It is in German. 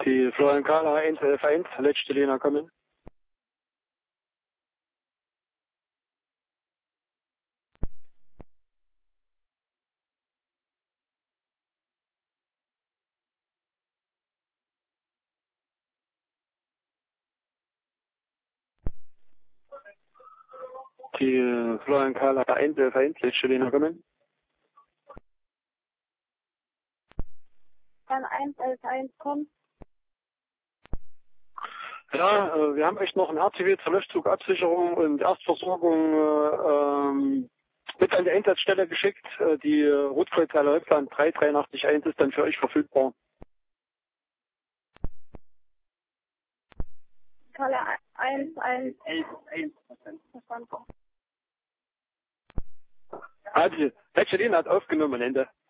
Die Florian Kahler 111.1, letzte Linie kommen. Die Florian Kahler 111.1, letzte Linie kommen. Dann 111.1 kommt. Ja, wir haben echt noch ein RTW zur Löschzugabsicherung und Erstversorgung mit an die Einsatzstelle geschickt. Die Rotkreuzhalle Häuptland 3381 ist dann für euch verfügbar. Kalle 111. Verstanden. Die letzte Linie hat aufgenommen, Ende.